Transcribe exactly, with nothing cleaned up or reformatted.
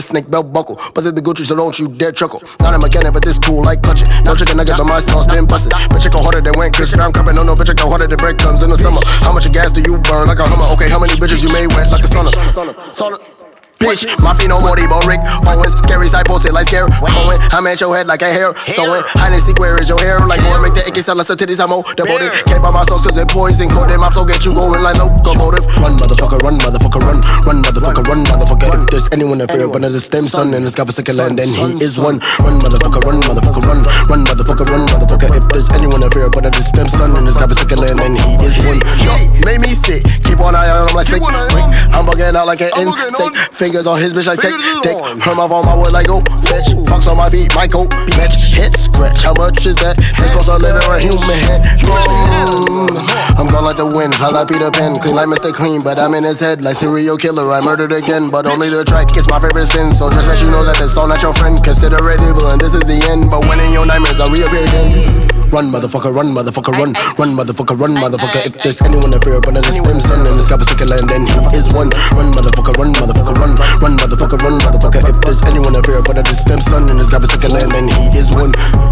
snake belt buckle. But the Gucci, so don't you dare chuckle. Not a mechanic, but this tool like clutch it. No chicken nugget, but my sauce been busted. Bitch, I go harder than when Chris Brown cupping. No, no, bitch, I go harder than breadcrumbs in the summer. How much of gas do you burn like a Hummer? Okay, how many bitches you made wet like a sauna? Sauna. Bitch, my feet no more, Debo Rick Owens. Scary side posted like scary Owen. I'm at your head like a hair sewing. I didn't see where is your hair. Like more make the icky sell us a titties, I'm more devoted. Can't buy my sauce cause it poison. Code in my flow, get you going like locomotive. Run, motherfucker, run, motherfucker, run. Run, motherfucker, run, motherfucker. If there's anyone in fear, but of the stem son in the sky for second land, then he is one. Run, motherfucker, run, motherfucker, run. Run, motherfucker, run, motherfucker. If there's anyone in fear, but of the stem son in the sky for second land, then he is one. Yo, made me sick. Keep on eye on him like snake. I'm bugging out like an insect. Fingers on his bitch like dick, her mouth on my wood like go bitch. Fox on my beat, my coat, bitch. Hit scratch, how much is that? This cost a living or a human head. Mm. I'm gone like the wind, fly like Peter Pan. Clean like Mister Clean, but I'm in his head like serial killer. I murdered again, but only the track is my favorite sin. So just let you know that this all not your friend. Consider it evil and this is the end. But when in your nightmares I reappear again. Run, motherfucker, run, motherfucker, run. Run, motherfucker, run, motherfucker. If there's anyone in fear, but of the stem son in the sky for second land, then he is one. Run, motherfucker, run, motherfucker, run. Run, motherfucker, run, motherfucker. If there's anyone in fear, but of the stem son in the sky for second land, then he is one.